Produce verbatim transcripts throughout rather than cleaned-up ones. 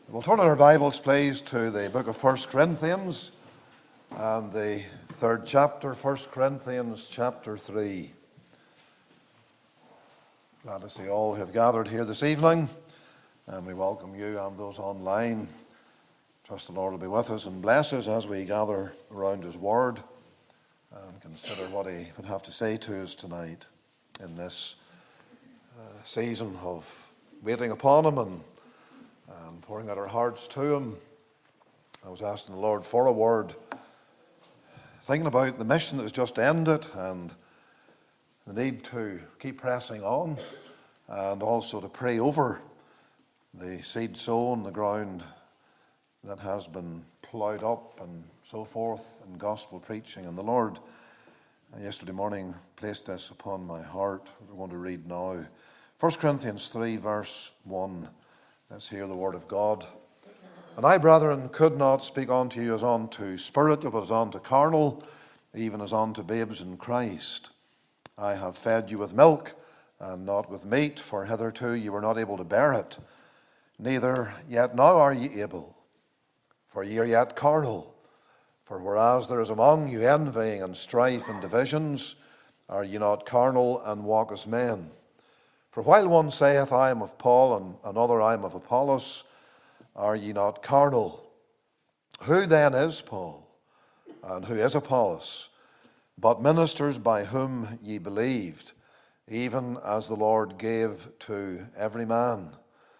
We'll turn our Bibles, please, to the book of First Corinthians and the third chapter, First Corinthians chapter three. Glad to see all who have gathered here this evening, and we welcome you and those online. Trust the Lord will be with us and bless us as we gather around His Word and consider what He would have to say to us tonight in this uh, season of waiting upon Him and and pouring out our hearts to Him. I was asking the Lord for a word, thinking about the mission that has just ended and the need to keep pressing on, and also to pray over the seed sown, the ground that has been ploughed up and so forth in gospel preaching. And the Lord uh, yesterday morning placed this upon my heart. We're going to read now First Corinthians three verse one. Let's hear the word of God. And I, brethren, could not speak unto you as unto spiritual, but as unto carnal, even as unto babes in Christ. I have fed you with milk, and not with meat, for hitherto you were not able to bear it. Neither yet now are ye able, for ye are yet carnal. For whereas there is among you envying and strife and divisions, are ye not carnal and walk as men? For while one saith, I am of Paul, and another, I am of Apollos, are ye not carnal? Who then is Paul, and who is Apollos, but ministers by whom ye believed, even as the Lord gave to every man?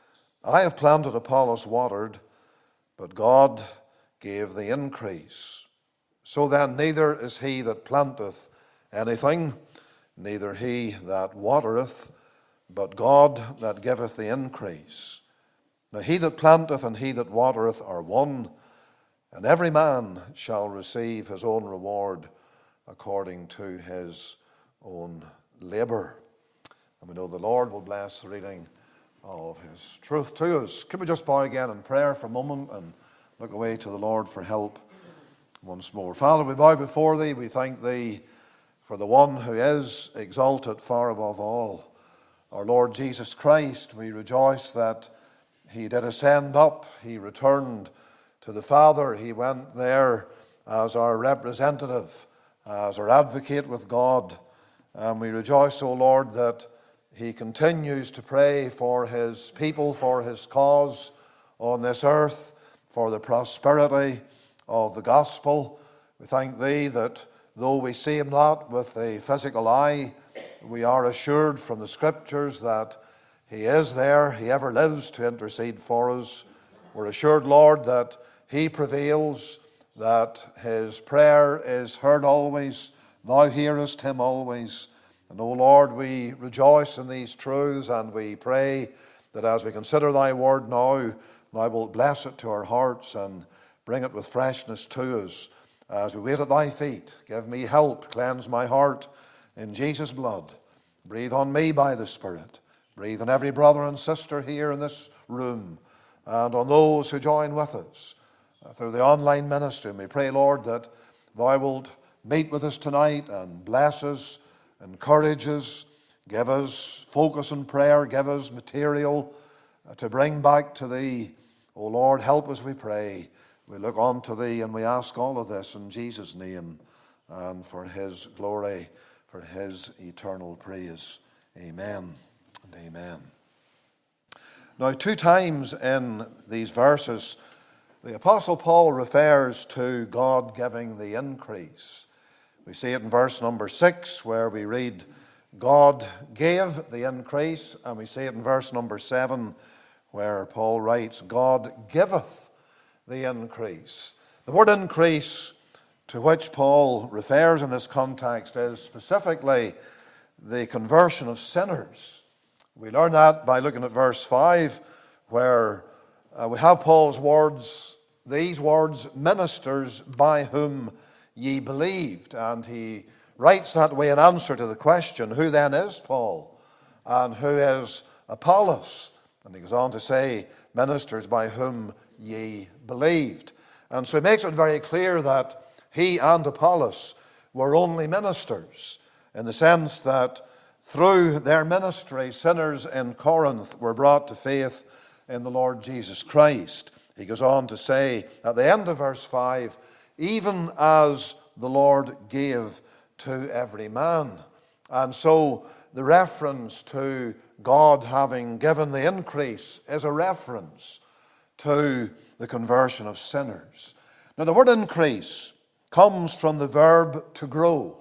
I have planted, Apollos watered, but God gave the increase. So then neither is he that planteth anything, neither he that watereth, but God that giveth the increase. Now he that planteth and he that watereth are one, and every man shall receive his own reward according to his own labour. And we know the Lord will bless the reading of His truth to us. Can we just bow again in prayer for a moment and look away to the Lord for help once more? Father, we bow before Thee. We thank Thee for the one who is exalted far above all, our Lord Jesus Christ. We rejoice that He did ascend up. He returned to the Father. He went there as our representative, as our advocate with God. And we rejoice, O Lord, that He continues to pray for His people, for His cause on this earth, for the prosperity of the gospel. We thank Thee that though we see Him not with the physical eye, we are assured from the Scriptures that He is there. He ever lives to intercede for us. We're assured, Lord, that He prevails, that His prayer is heard always. Thou hearest Him always. And, O Lord, we rejoice in these truths, and we pray that as we consider Thy word now, Thou wilt bless it to our hearts and bring it with freshness to us. As we wait at Thy feet, give me help, cleanse my heart in Jesus' blood. Breathe on me by the Spirit. Breathe on every brother and sister here in this room, and on those who join with us through the online ministry. And we pray, Lord, that Thou wilt meet with us tonight and bless us, encourage us, give us focus in prayer, give us material to bring back to Thee. O Lord, help us, we pray. We look on to Thee, and we ask all of this in Jesus' name and for His glory, for His eternal praise. Amen and amen. Now, two times in these verses, the Apostle Paul refers to God giving the increase. We see it in verse number six, where we read, God gave the increase, and we see it in verse number seven, where Paul writes, God giveth the increase. The word increase to which Paul refers in this context is specifically the conversion of sinners. We learn that by looking at verse five, where uh, we have Paul's words, these words, ministers by whom ye believed. And he writes that way in answer to the question, who then is Paul and who is Apollos? And he goes on to say, ministers by whom ye believed. And so he makes it very clear that he and Apollos were only ministers, in the sense that through their ministry, sinners in Corinth were brought to faith in the Lord Jesus Christ. He goes on to say at the end of verse five, even as the Lord gave to every man. And so the reference to God having given the increase is a reference to the conversion of sinners. Now the word increase comes from the verb to grow.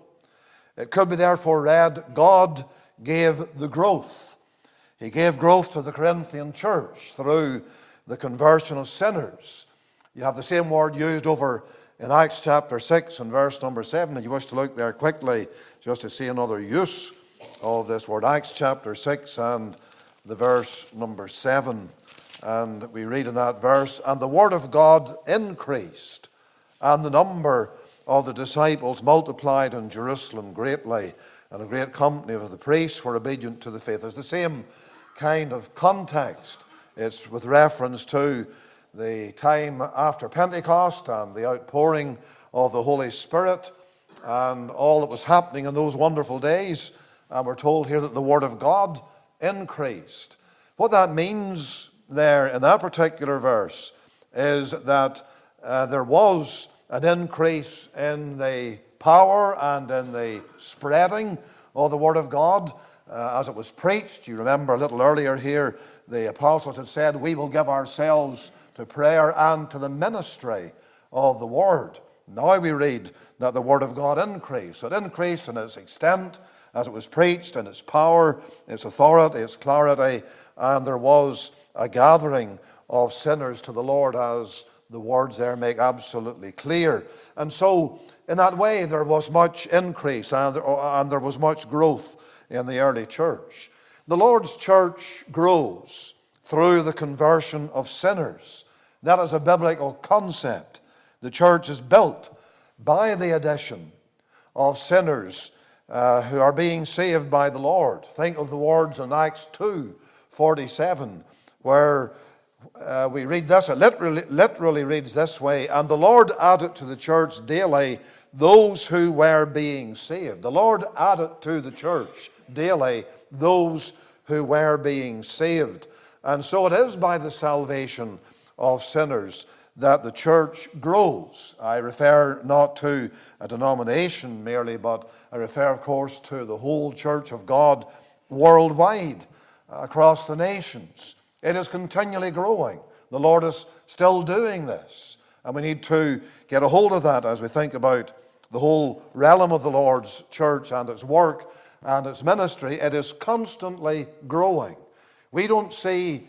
It could be therefore read, God gave the growth. He gave growth to the Corinthian church through the conversion of sinners. You have the same word used over in Acts chapter six and verse number seven. If you wish to look there quickly just to see another use of this word. Acts chapter six and the verse number seven. And we read in that verse, and the word of God increased, and the number of the disciples multiplied in Jerusalem greatly, and a great company of the priests were obedient to the faith. It's the same kind of context. It's with reference to the time after Pentecost and the outpouring of the Holy Spirit and all that was happening in those wonderful days. And we're told here that the Word of God increased. What that means there in that particular verse is that uh, there was an increase in the power and in the spreading of the Word of God uh, as it was preached. You remember a little earlier here, the apostles had said, we will give ourselves to prayer and to the ministry of the Word. Now we read that the Word of God increased. It increased in its extent as it was preached, in its power, its authority, its clarity, and there was a gathering of sinners to the Lord, as the words there make absolutely clear. And so, in that way, there was much increase and there, and there was much growth in the early church. The Lord's church grows through the conversion of sinners. That is a biblical concept. The church is built by the addition of sinners uh, who are being saved by the Lord. Think of the words in Acts two forty-seven, where uh, we read this. It literally, literally reads this way, and the Lord added to the church daily those who were being saved. The Lord added to the church daily those who were being saved. And so it is by the salvation of sinners that the church grows. I refer not to a denomination merely, but I refer, of course, to the whole church of God worldwide, across the nations. It is continually growing. The Lord is still doing this. And we need to get a hold of that as we think about the whole realm of the Lord's church and its work and its ministry. It is constantly growing. We don't see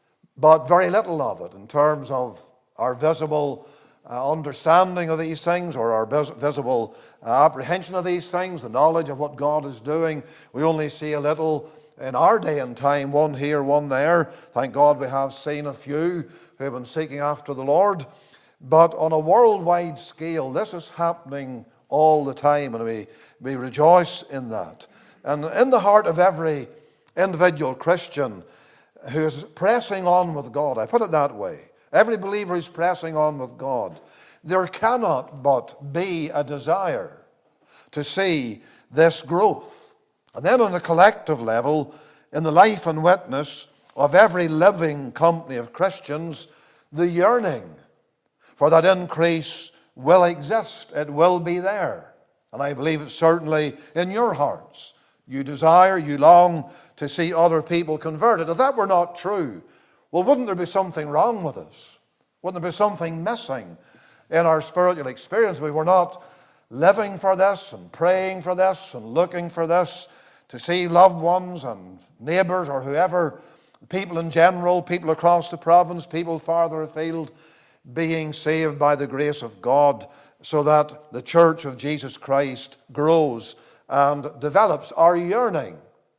but very little of it in terms of our visible uh, understanding of these things, or our vis- visible uh, apprehension of these things, the knowledge of what God is doing. We only see a little in our day and time, one here, one there. Thank God we have seen a few who have been seeking after the Lord. But on a worldwide scale, this is happening all the time, and we, we rejoice in that. And in the heart of every individual Christian who is pressing on with God, I put it that way, every believer who's pressing on with God, there cannot but be a desire to see this growth. And then on a collective level, in the life and witness of every living company of Christians, the yearning for that increase will exist. It will be there. And I believe it's certainly in your hearts. You desire, you long to see other people converted. If that were not true, well, wouldn't there be something wrong with us? Wouldn't there be something missing in our spiritual experience? We were not living for this and praying for this and looking for this, to see loved ones and neighbours or whoever, people in general, people across the province, people farther afield, being saved by the grace of God, so that the church of Jesus Christ grows and develops. Our yearning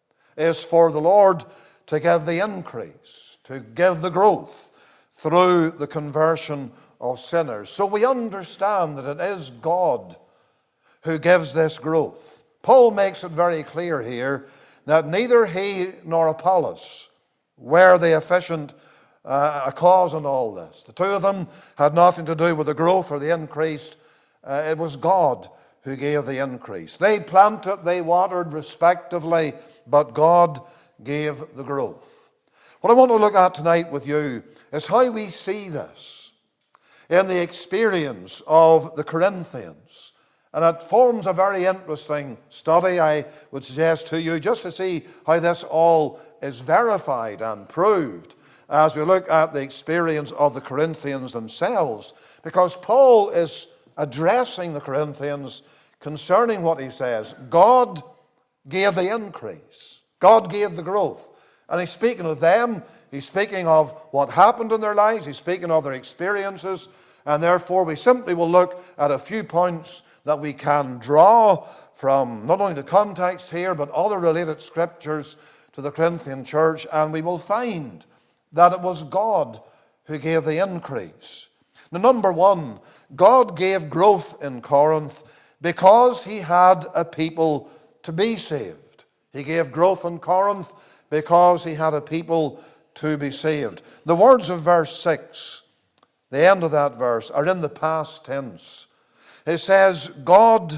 is for the Lord to give the increase, to give the growth through the conversion of sinners. So we understand that it is God who gives this growth. Paul makes it very clear here that neither he nor Apollos were the efficient uh, cause in all this. The two of them had nothing to do with the growth or the increase. Uh, it was God who gave the increase. They planted, they watered respectively, but God gave the growth. What I want to look at tonight with you is how we see this. in the experience of the Corinthians. And it forms a very interesting study, I would suggest to you, just to see how this all is verified and proved as we look at the experience of the Corinthians themselves. Because Paul is addressing the Corinthians concerning what he says. God gave the increase. God gave the growth. And he's speaking of them. He's speaking of what happened in their lives. He's speaking of their experiences. And therefore we simply will look at a few points that we can draw from not only the context here, but other related scriptures to the Corinthian church, and we will find that it was God who gave the increase. Now, number one, God gave growth in Corinth because he had a people to be saved. He gave growth in Corinth because he had a people to be saved. The words of verse six, the end of that verse, are in the past tense. It says, God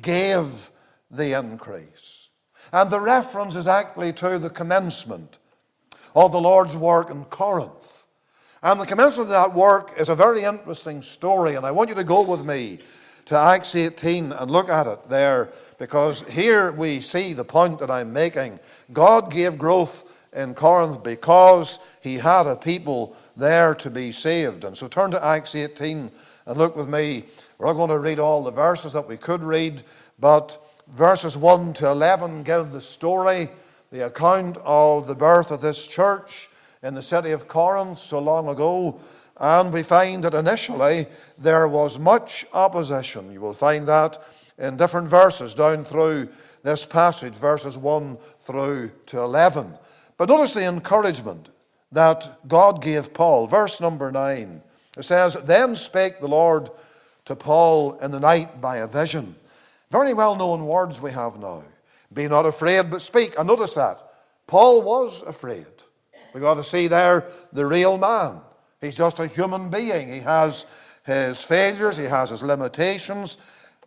gave the increase. And the reference is actually to the commencement of the Lord's work in Corinth. And the commencement of that work is a very interesting story. And I want you to go with me to Acts eighteen and look at it there, because here we see the point that I'm making. God gave growth in Corinth because he had a people there to be saved. And so turn to Acts eighteen and look with me. We're not going to read all the verses that we could read, but verses one to eleven give the story, the account of the birth of this church in the city of Corinth so long ago. And we find that initially there was much opposition. You will find that in different verses down through this passage, verses one through to eleven. But notice the encouragement that God gave Paul. Verse number nine, it says, Then spake the Lord to Paul in the night by a vision. Very well-known words we have now. Be not afraid, but speak. And notice that. Paul was afraid. We've got to see there the real man. He's just a human being. He has his failures. He has his limitations.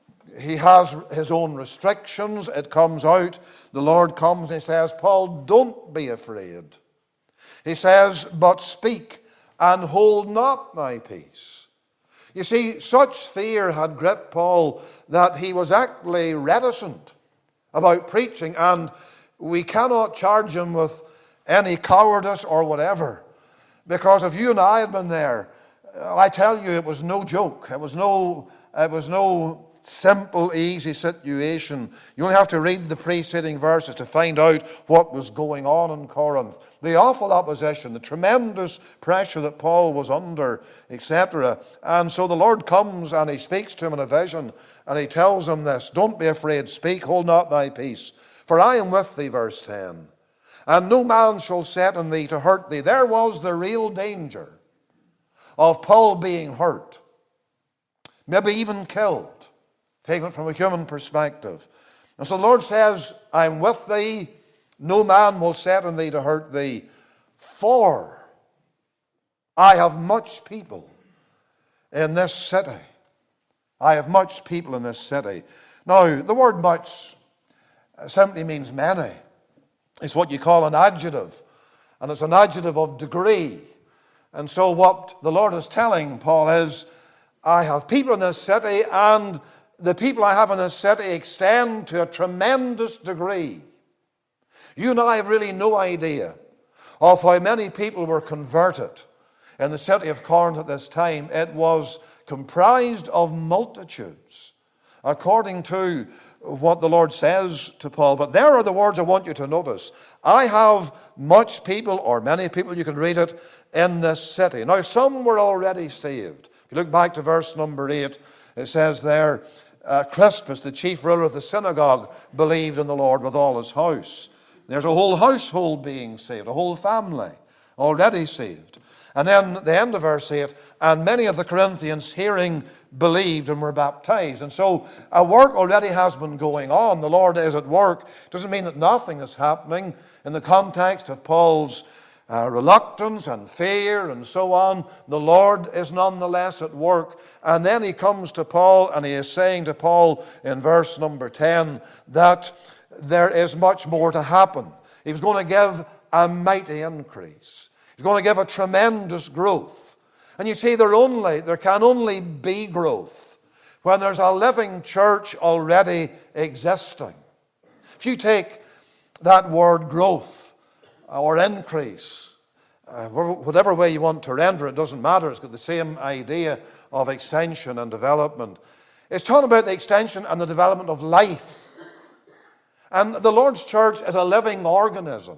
He has his own restrictions. It comes out. The Lord comes and he says, Paul, don't be afraid. He says, but speak and hold not thy peace. You see, such fear had gripped Paul that he was actually reticent about preaching, and we cannot charge him with any cowardice or whatever, because if you and I had been there, I tell you, it was no joke. It was no, it was no simple, easy situation. You only have to read the preceding verses to find out what was going on in Corinth. The awful opposition, the tremendous pressure that Paul was under, et cetera. And so the Lord comes and he speaks to him in a vision, and he tells him this, Don't be afraid, speak, hold not thy peace, for I am with thee, verse ten, and no man shall set on thee to hurt thee. There was the real danger of Paul being hurt, maybe even killed, taking it from a human perspective. And so the Lord says, I'm with thee, no man will set on thee to hurt thee, for I have much people in this city. I have much people in this city. Now, the word much simply means many. It's what you call an adjective, and it's an adjective of degree. And so what the Lord is telling Paul is, I have people in this city, and the people I have in this city extend to a tremendous degree. You and I have really no idea of how many people were converted in the city of Corinth at this time. It was comprised of multitudes, according to what the Lord says to Paul. But there are the words I want you to notice. I have much people, or many people, you can read it, in this city. Now, some were already saved. If you look back to verse number eight, it says there, uh, Crispus, the chief ruler of the synagogue, believed in the Lord with all his house. There's a whole household being saved, a whole family already saved. And then the end of verse eight, and many of the Corinthians hearing believed and were baptized. And so a work already has been going on. The Lord is at work. Doesn't mean that nothing is happening in the context of Paul's uh, reluctance and fear and so on. The Lord is nonetheless at work. And then he comes to Paul and he is saying to Paul in verse number ten that there is much more to happen. He was going to give a mighty increase. He's going to give a tremendous growth. And you see, there only there can only be growth when there's a living church already existing. If you take that word growth or increase, uh, whatever way you want to render it, doesn't matter. It's got the same idea of extension and development. It's talking about the extension and the development of life. And the Lord's church is a living organism.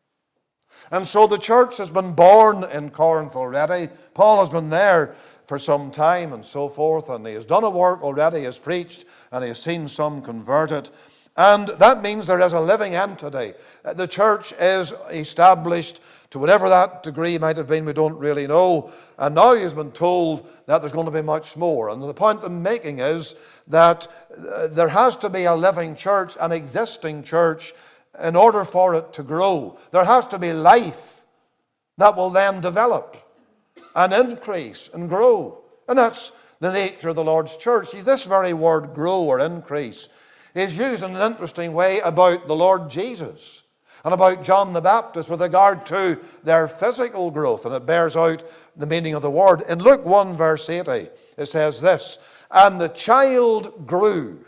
And so the church has been born in Corinth already. Paul has been there for some time and so forth, and he has done a work already, he has preached, and he has seen some converted. And that means there is a living entity. The church is established to whatever that degree might have been, we don't really know. And now he's been told that there's going to be much more. And the point I'm making is that there has to be a living church, an existing church, in order for it to grow. There has to be life that will then develop and increase and grow. And that's the nature of the Lord's church. See, this very word, grow or increase, is used in an interesting way about the Lord Jesus and about John the Baptist with regard to their physical growth, and it bears out the meaning of the word. In Luke one, verse eighty, it says this, "And the child grew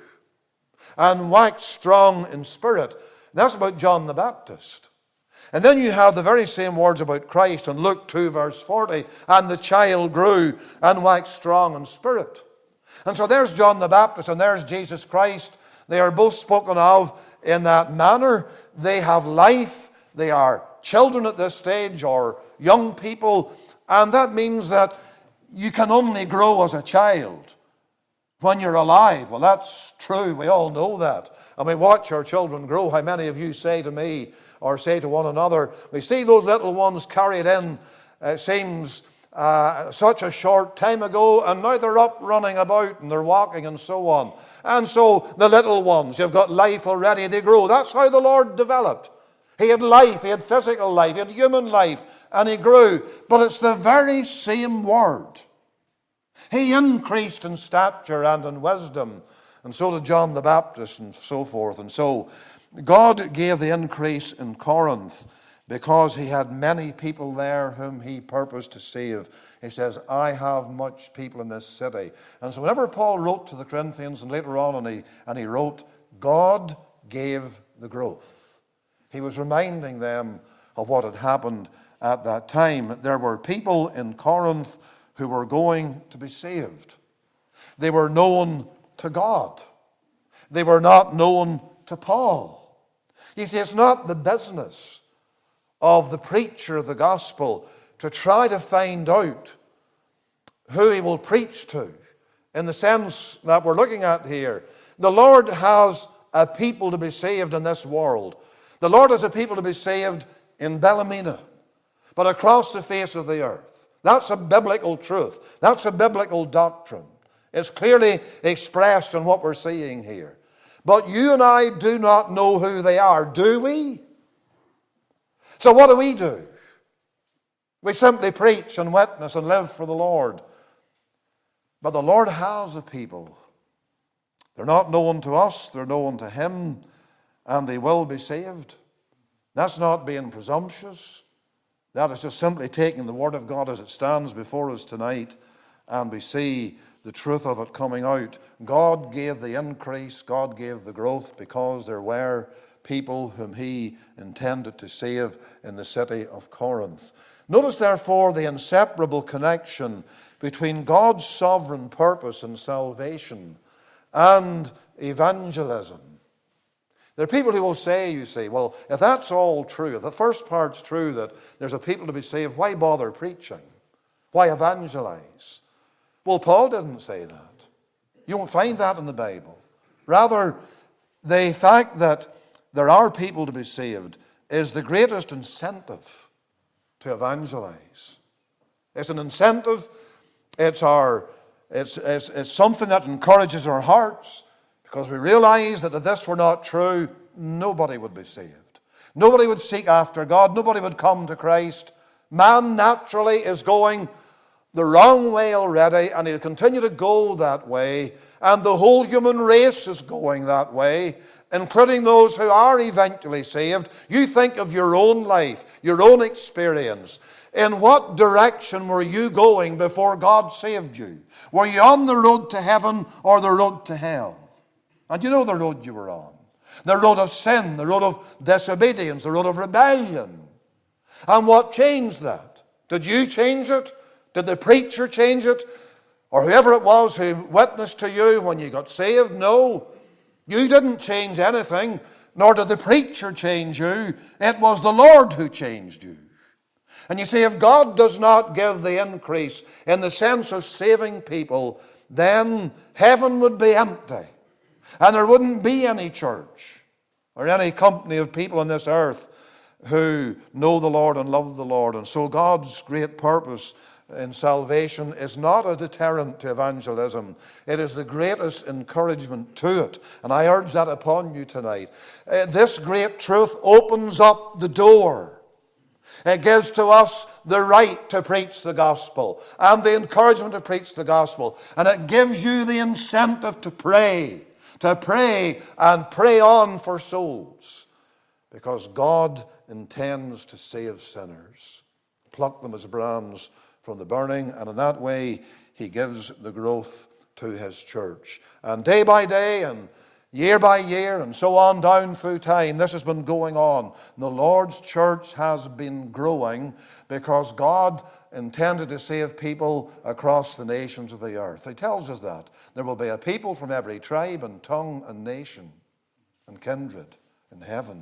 and waxed strong in spirit." And that's about John the Baptist. And then you have the very same words about Christ in Luke two, verse forty, "And the child grew and waxed strong in spirit." And so there's John the Baptist and there's Jesus Christ. They are both spoken of in that manner. They have life. They are children at this stage or young people. And that means that you can only grow as a child when you're alive. Well, that's true. We all know that. And we watch our children grow. How many of you say to me or say to one another, we see those little ones carried in, it seems, Uh, such a short time ago, and now they're up running about and they're walking and so on. And so the little ones, you've got life already, they grow. That's how the Lord developed. He had life, he had physical life, he had human life, and he grew. But it's the very same word. He increased in stature and in wisdom, and so did John the Baptist and so forth. And so God gave the increase in Corinth because he had many people there whom he purposed to save. He says, I have much people in this city. And so whenever Paul wrote to the Corinthians, and later on, and he, and he wrote, God gave the growth. He was reminding them of what had happened at that time. There were people in Corinth who were going to be saved. They were known to God. They were not known to Paul. You see, it's not the business of the preacher of the gospel to try to find out who he will preach to, in the sense that we're looking at here. The Lord has a people to be saved in this world. The Lord has a people to be saved in Ballymena, but across the face of the earth. That's a biblical truth. That's a biblical doctrine. It's clearly expressed in what we're seeing here. But you and I do not know who they are, do we? So what do we do? We simply preach and witness and live for the Lord. But the Lord has a people. They're not known to us, they're known to him, and they will be saved. That's not being presumptuous. That is just simply taking the Word of God as it stands before us tonight, and we see the truth of it coming out. God gave the increase, God gave the growth, because there were people whom he intended to save in the city of Corinth. Notice, therefore, the inseparable connection between God's sovereign purpose in salvation and evangelism. There are people who will say, you see, well, if that's all true, if the first part's true, that there's a people to be saved, why bother preaching? Why evangelize? Well, Paul didn't say that. You won't find that in the Bible. Rather, the fact that there are people to be saved is the greatest incentive to evangelize. It's an incentive. It's, our, it's, it's, it's something that encourages our hearts, because we realize that if this were not true, nobody would be saved. Nobody would seek after God. Nobody would come to Christ. Man naturally is going the wrong way already, and he'll continue to go that way. And the whole human race is going that way, including those who are eventually saved. You think of your own life, your own experience. In what direction were you going before God saved you? Were you on the road to heaven or the road to hell? And you know the road you were on. The road of sin, the road of disobedience, the road of rebellion. And what changed that? Did you change it? Did the preacher change it? Or whoever it was who witnessed to you when you got saved? No. You didn't change anything, nor did the preacher change you. It was the Lord who changed you. And you see, if God does not give the increase in the sense of saving people, then heaven would be empty. And there wouldn't be any church or any company of people on this earth who know the Lord and love the Lord. And so God's great purpose in salvation is not a deterrent to evangelism. It is the greatest encouragement to it. And I urge that upon you tonight. Uh, this great truth opens up the door. It gives to us the right to preach the gospel and the encouragement to preach the gospel. And it gives you the incentive to pray, to pray and pray on for souls. Because God intends to save sinners, pluck them as brands from the burning, and in that way he gives the growth to his church. And day by day and year by year and so on down through time, this has been going on. The Lord's church has been growing because God intended to save people across the nations of the earth. He tells us that. There will be a people from every tribe and tongue and nation and kindred in heaven.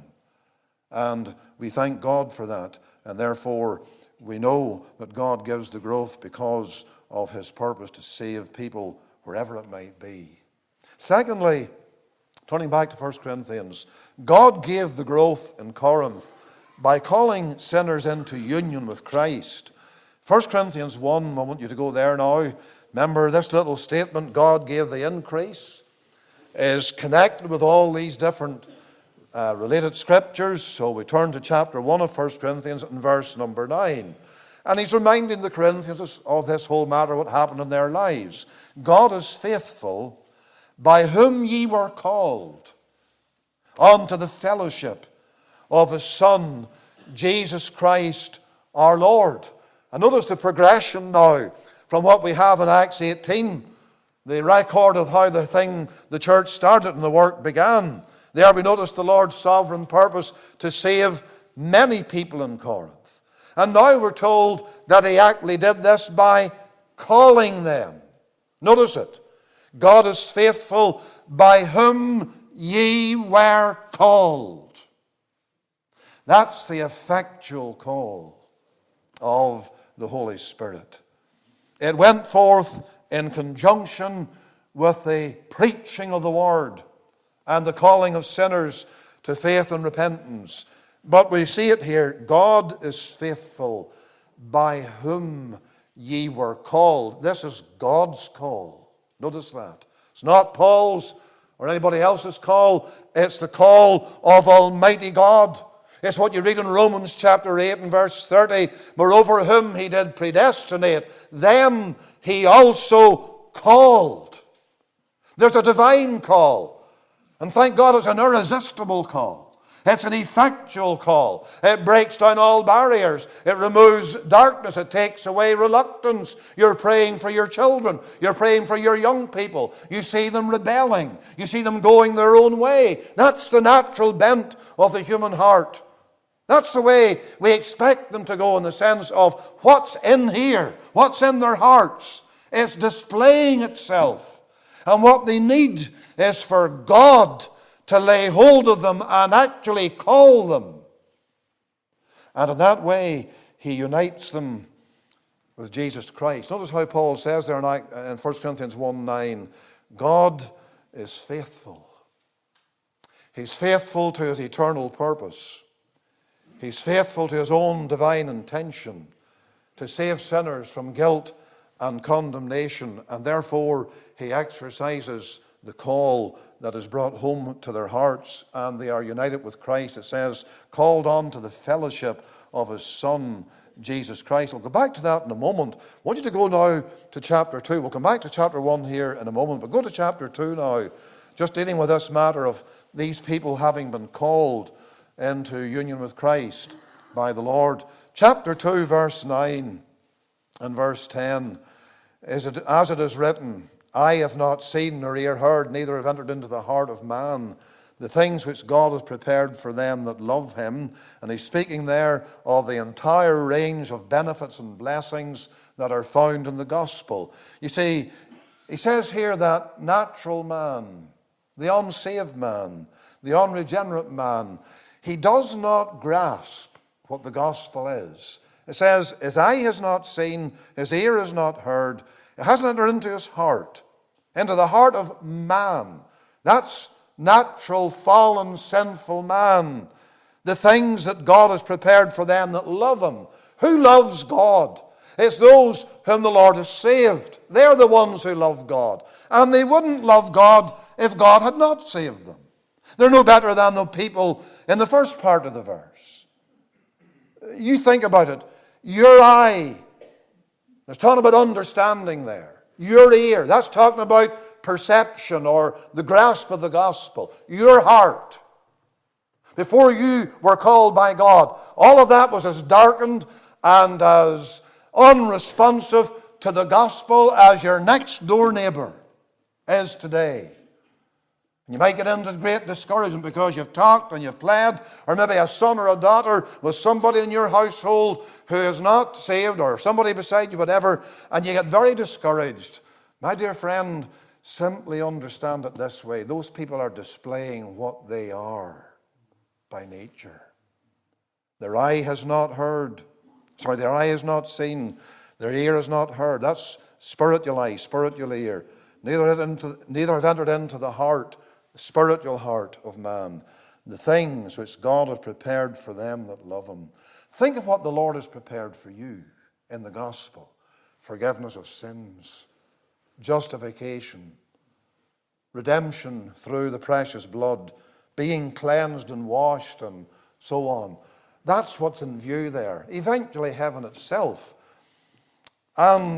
And we thank God for that. And therefore, we know that God gives the growth because of his purpose to save people wherever it might be. Secondly, turning back to First Corinthians, God gave the growth in Corinth by calling sinners into union with Christ. First Corinthians one, I want you to go there now. Remember this little statement, God gave the increase, is connected with all these different uh, related scriptures. So we turn to chapter one of First Corinthians and verse number nine. And he's reminding the Corinthians of this whole matter, what happened in their lives. God is faithful, by whom ye were called unto the fellowship of his Son, Jesus Christ our Lord. And notice the progression now from what we have in Acts eighteen, the record of how the thing, the church started and the work began. There we notice the Lord's sovereign purpose to save many people in Corinth. And now we're told that he actually did this by calling them. Notice it. God is faithful, by whom ye were called. That's the effectual call of the Holy Spirit. It went forth in conjunction with the preaching of the word and the calling of sinners to faith and repentance. But we see it here, God is faithful, by whom ye were called. This is God's call. Notice that. It's not Paul's or anybody else's call. It's the call of Almighty God. It's what you read in Romans chapter eight and verse thirty. Moreover, whom he did predestinate, them he also called. There's a divine call. And thank God it's an irresistible call. It's an effectual call. It breaks down all barriers. It removes darkness. It takes away reluctance. You're praying for your children. You're praying for your young people. You see them rebelling. You see them going their own way. That's the natural bent of the human heart. That's the way we expect them to go, in the sense of what's in here, what's in their hearts. It's displaying itself. And what they need is for God to lay hold of them and actually call them. And in that way, he unites them with Jesus Christ. Notice how Paul says there in First Corinthians one nine, God is faithful. He's faithful to his eternal purpose. He's faithful to his own divine intention to save sinners from guilt and condemnation. And therefore, he exercises the call that is brought home to their hearts, and they are united with Christ. It says, called on to the fellowship of his Son, Jesus Christ. We'll go back to that in a moment. I want you to go now to chapter two. We'll come back to chapter one here in a moment, but go to chapter two now, just dealing with this matter of these people having been called into union with Christ. by the Lord. Chapter two, verse nine and verse ten, is it, as it is written, eye hath not seen nor ear heard, neither have entered into the heart of man the things which God has prepared for them that love him. And he's speaking there of the entire range of benefits and blessings that are found in the gospel. You see, he says here that natural man, the unsaved man, the unregenerate man, he does not grasp what the gospel is. It says, his eye has not seen, his ear has not heard, it hasn't entered into his heart, into the heart of man. That's natural, fallen, sinful man. The things that God has prepared for them that love him. Who loves God? It's those whom the Lord has saved. They're the ones who love God. And they wouldn't love God if God had not saved them. They're no better than the people in the first part of the verse. You think about it. Your eye, it's talking about understanding there. Your ear, that's talking about perception or the grasp of the gospel. Your heart. Before you were called by God, all of that was as darkened and as unresponsive to the gospel as your next door neighbor is today. You might get into great discouragement because you've talked and you've played, or maybe a son or a daughter with somebody in your household who is not saved, or somebody beside you, whatever, and you get very discouraged. My dear friend, simply understand it this way. Those people are displaying what they are by nature. Their eye has not heard, sorry, their eye has not seen, their ear has not heard. That's spiritual eye, spiritual ear. Neither have, into, neither have entered into the heart, the spiritual heart of man, the things which God has prepared for them that love him. Think of what the Lord has prepared for you in the gospel. Forgiveness of sins, justification, redemption through the precious blood, being cleansed and washed and so on. That's what's in view there. Eventually heaven itself. And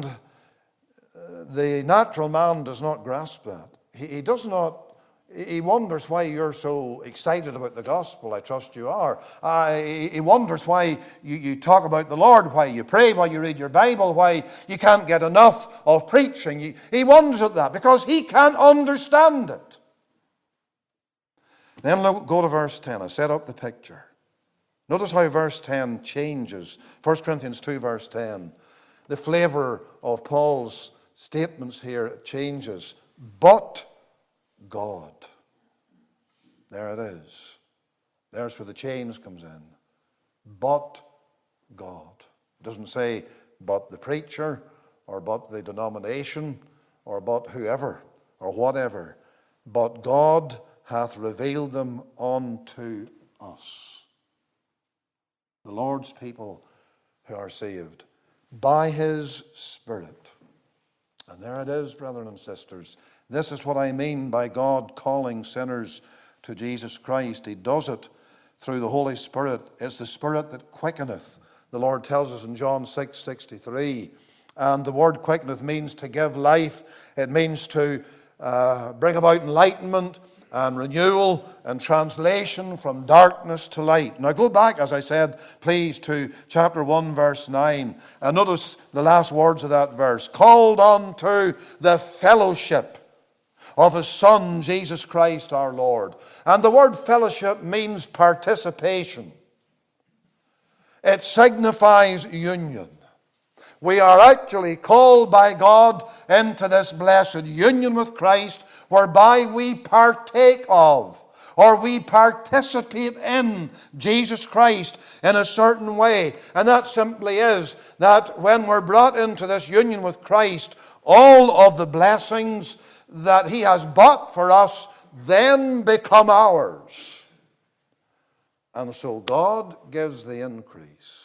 the natural man does not grasp that. He, he does not, he wonders why you're so excited about the gospel. I trust you are. Uh, he, he wonders why you, you talk about the Lord, why you pray, why you read your Bible, why you can't get enough of preaching. He, he wonders at that because he can't understand it. Then look, go to verse ten. I set up the picture. Notice how verse ten changes. First Corinthians two, verse ten. The flavor of Paul's statements here changes. But God. There it is. There's where the change comes in. But God. It doesn't say but the preacher or but the denomination or but whoever or whatever. But God hath revealed them unto us. The Lord's people who are saved by his Spirit. And there it is, brethren and sisters. This is what I mean by God calling sinners to Jesus Christ. He does it through the Holy Spirit. It's the Spirit that quickeneth. The Lord tells us in John six sixty-three. And the word quickeneth means to give life. It means to uh, bring about enlightenment and renewal and translation from darkness to light. Now go back, as I said, please, to chapter one, verse nine. And notice the last words of that verse. Called unto the fellowship of his Son, Jesus Christ our Lord. And the word fellowship means participation. It signifies union. We are actually called by God into this blessed union with Christ, whereby we partake of, or we participate in Jesus Christ in a certain way. And that simply is that when we're brought into this union with Christ, all of the blessings that he has bought for us then become ours. And so God gives the increase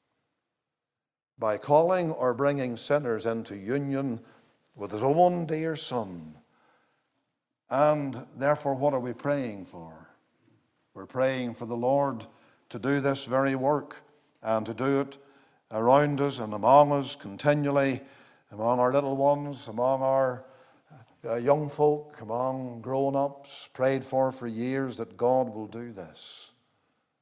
by calling or bringing sinners into union with his own dear Son. And therefore, what are we praying for? We're praying for the Lord to do this very work and to do it around us and among us continually, among our little ones, among our uh, young folk, among grown-ups, prayed for for years, that God will do this.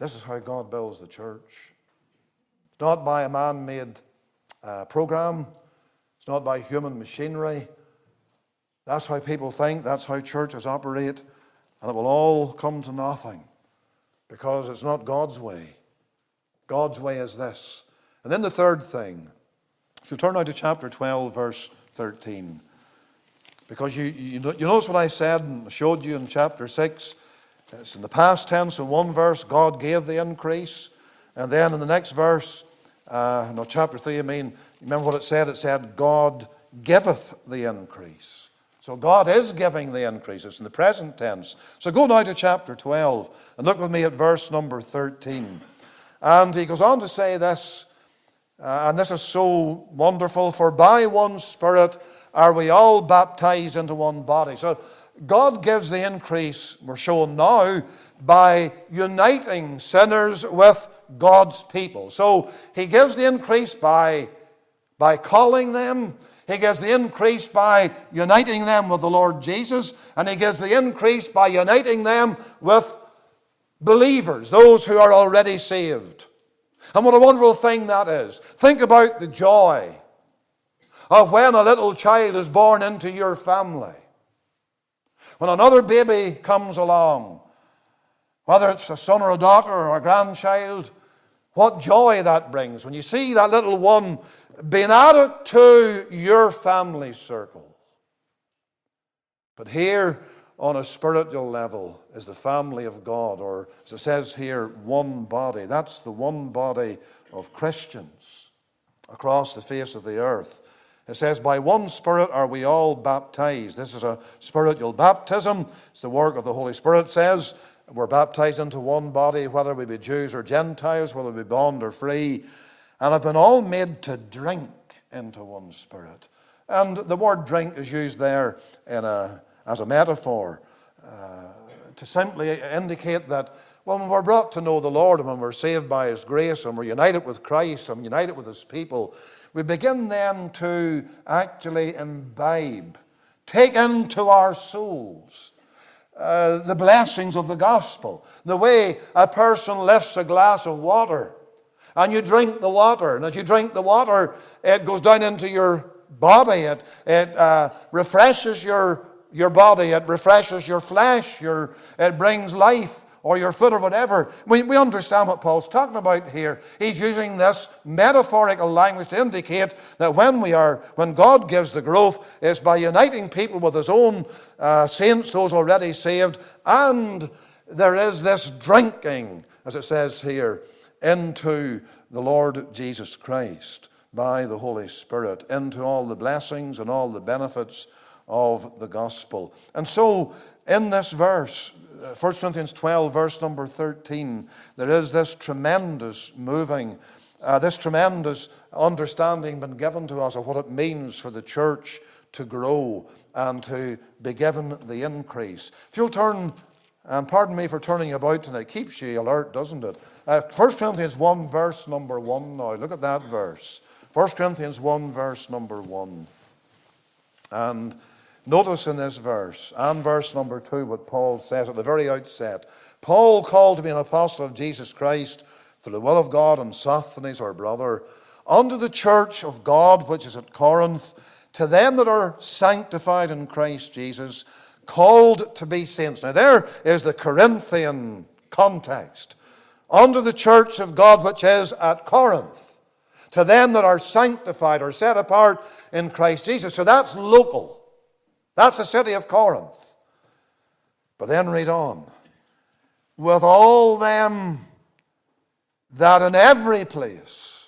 This is how God builds the church. It's not by a man-made uh, program. It's not by human machinery. That's how people think. That's how churches operate. And it will all come to nothing because it's not God's way. God's way is this. And then the third thing, if you turn now to chapter twelve, verse thirteen, because you, you, you notice what I said and showed you in chapter six. It's in the past tense. In one verse, God gave the increase. And then in the next verse, uh, no, chapter three, I mean, remember what it said? It said, God giveth the increase. So God is giving the increase. It's in the present tense. So go now to chapter twelve and look with me at verse number thirteen. And he goes on to say this, uh, and this is so wonderful, for by one Spirit are we all baptized into one body. So God gives the increase, we're shown now, by uniting sinners with God's people. So he gives the increase by, by calling them. He gives the increase by uniting them with the Lord Jesus. And he gives the increase by uniting them with believers, those who are already saved. And what a wonderful thing that is. Think about the joy of when a little child is born into your family. When another baby comes along, whether it's a son or a daughter or a grandchild, what joy that brings when you see that little one being added to your family circle. But here, on a spiritual level, is the family of God, or as it says here, one body. That's the one body of Christians across the face of the earth. It says, by one Spirit are we all baptized. This is a spiritual baptism. It's the work of the Holy Spirit. It says we're baptized into one body, whether we be Jews or Gentiles, whether we be bond or free, and have been all made to drink into one Spirit. And the word drink is used there in a, as a metaphor uh, to simply indicate that when we're brought to know the Lord and when we're saved by His grace and we're united with Christ and united with His people, we begin then to actually imbibe, take into our souls uh, the blessings of the gospel. The way a person lifts a glass of water and you drink the water, and as you drink the water, it goes down into your body. It, it uh, refreshes your, your body. It refreshes your flesh. Your, it brings life. Or your foot or whatever. We, we understand what Paul's talking about here. He's using this metaphorical language to indicate that when we are, when God gives the growth, it's by uniting people with His own uh, saints, those already saved, and there is this drinking, as it says here, into the Lord Jesus Christ by the Holy Spirit, into all the blessings and all the benefits of the gospel. And so, in this verse, First Corinthians twelve, verse number thirteen, there is this tremendous moving, uh, this tremendous understanding been given to us of what it means for the church to grow and to be given the increase. If you'll turn, and pardon me for turning about tonight, it keeps you alert, doesn't it? Uh, First Corinthians one, verse number one now. Look at that verse. First Corinthians one, verse number one. And notice in this verse, and verse number two, what Paul says at the very outset. Paul, called to be an apostle of Jesus Christ, through the will of God, and Sosthenes, our brother, unto the church of God which is at Corinth, to them that are sanctified in Christ Jesus, called to be saints. Now there is the Corinthian context. Unto the church of God which is at Corinth, to them that are sanctified or set apart in Christ Jesus. So that's local. That's the city of Corinth. But then read on. With all them that in every place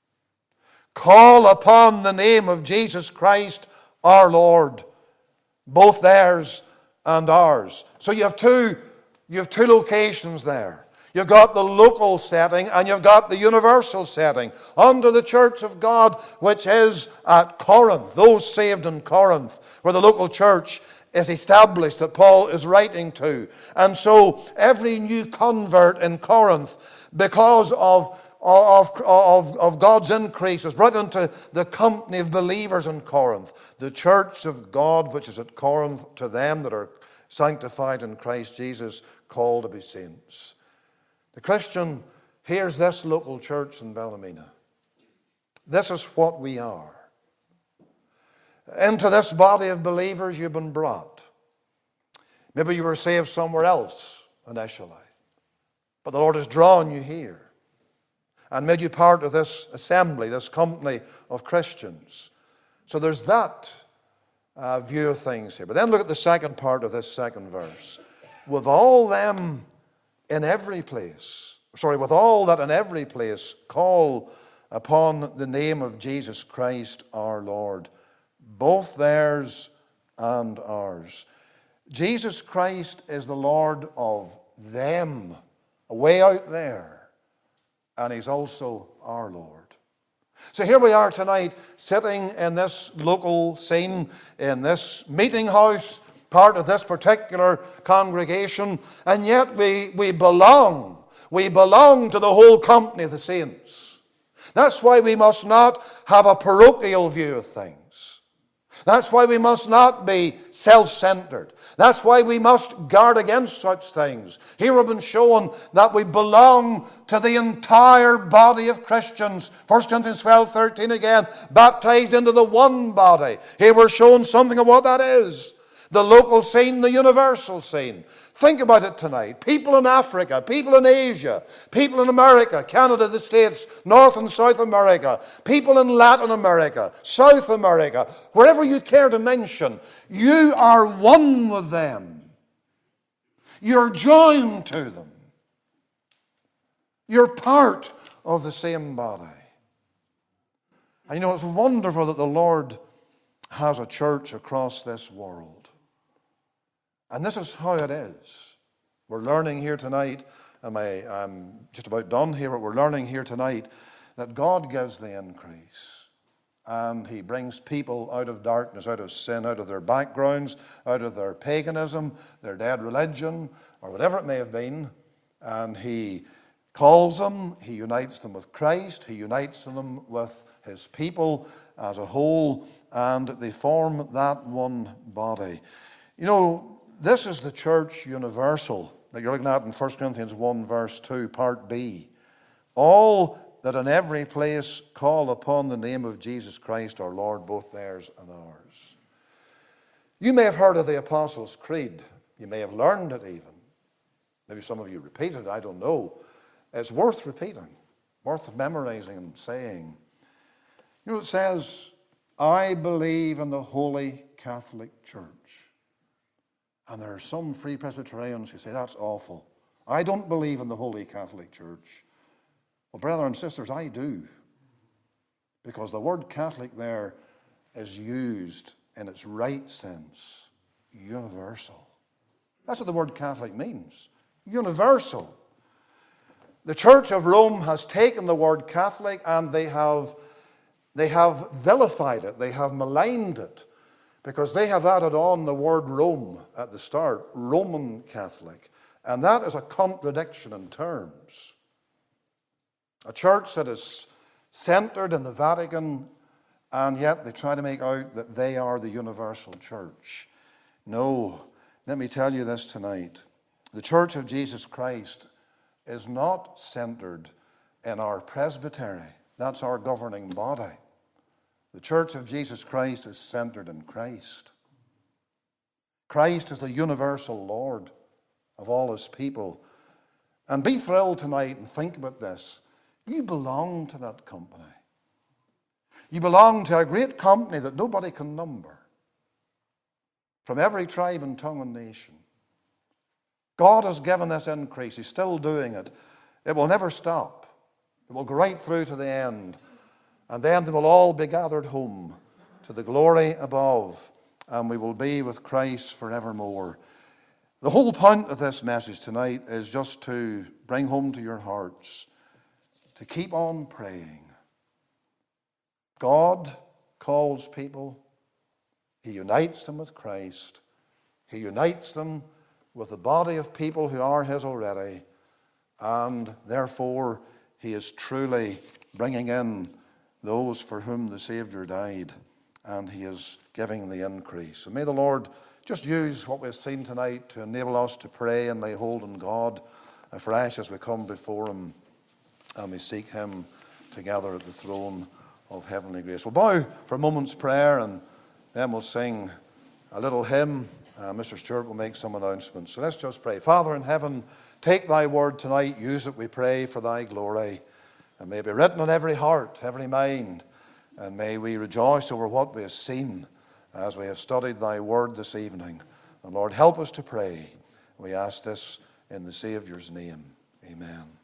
call upon the name of Jesus Christ our Lord, both theirs and ours. So you have two, you have two locations there. You've got the local setting and you've got the universal setting. Unto the church of God which is at Corinth, those saved in Corinth, where the local church is established that Paul is writing to. And so every new convert in Corinth, because of, of, of, of God's increase, is brought into the company of believers in Corinth. The church of God which is at Corinth, to them that are sanctified in Christ Jesus, called to be saints. The Christian hears this local church in Ballymena. This is what we are. Into this body of believers you've been brought. Maybe you were saved somewhere else initially, but the Lord has drawn you here and made you part of this assembly, this company of Christians. So there's that uh, view of things here. But then look at the second part of this second verse. With all them in every place, sorry, with all that in every place call upon the name of Jesus Christ our Lord, both theirs and ours. Jesus Christ is the Lord of them, way out there, and He's also our Lord. So here we are tonight, sitting in this local scene, in this meeting house, part of this particular congregation, and yet we, we belong. We belong to the whole company of the saints. That's why we must not have a parochial view of things. That's why we must not be self-centered. That's why we must guard against such things. Here we've been shown that we belong to the entire body of Christians. First Corinthians twelve thirteen again, baptized into the one body. Here we're shown something of what that is. The local scene, the universal scene. Think about it tonight. People in Africa, people in Asia, people in America, Canada, the States, North and South America, people in Latin America, South America, wherever you care to mention, you are one with them. You're joined to them. You're part of the same body. And you know, it's wonderful that the Lord has a church across this world. And this is how it is. We're learning here tonight, and I, I'm just about done here, but we're learning here tonight that God gives the increase. And He brings people out of darkness, out of sin, out of their backgrounds, out of their paganism, their dead religion, or whatever it may have been. And He calls them, He unites them with Christ, He unites them with His people as a whole, and they form that one body. You know, this is the church universal that you're looking at in First Corinthians one verse two, part B. All that in every place call upon the name of Jesus Christ our Lord, both theirs and ours. You may have heard of the Apostles' Creed. You may have learned it even. Maybe some of you repeat it, I don't know. It's worth repeating, worth memorizing and saying. You know, it says, I believe in the Holy Catholic Church. And there are some Free Presbyterians who say, that's awful. I don't believe in the Holy Catholic Church. Well, brothers and sisters, I do. Because the word Catholic there is used in its right sense, universal. That's what the word Catholic means, universal. The Church of Rome has taken the word Catholic and they have, they have vilified it, they have maligned it. Because they have added on the word Rome at the start, Roman Catholic. And that is a contradiction in terms. A church that is centered in the Vatican, and yet they try to make out that they are the universal church. No, let me tell you this tonight. The Church of Jesus Christ is not centered in our presbytery. That's our governing body. The Church of Jesus Christ is centered in Christ. Christ is the universal Lord of all His people. And be thrilled tonight and think about this. You belong to that company. You belong to a great company that nobody can number. From every tribe and tongue and nation. God has given this increase. He's still doing it. It will never stop. It will go right through to the end. And then they will all be gathered home to the glory above, and we will be with Christ forevermore. The whole point of this message tonight is just to bring home to your hearts, to keep on praying. God calls people. He unites them with Christ. He unites them with the body of people who are His already, and therefore He is truly bringing in those for whom the Savior died, and He is giving the increase. And may the Lord just use what we've seen tonight to enable us to pray and lay hold on God afresh as we come before him and we seek him together at the throne of heavenly grace. We'll bow for a moment's prayer, and then we'll sing a little hymn. Uh, Mister Stewart will make some announcements. So let's just pray. Father in heaven, take thy word tonight. Use it, we pray, for thy glory. And may it be written on every heart, every mind. And may we rejoice over what we have seen as we have studied thy word this evening. And Lord, help us to pray. We ask this in the Saviour's name. Amen.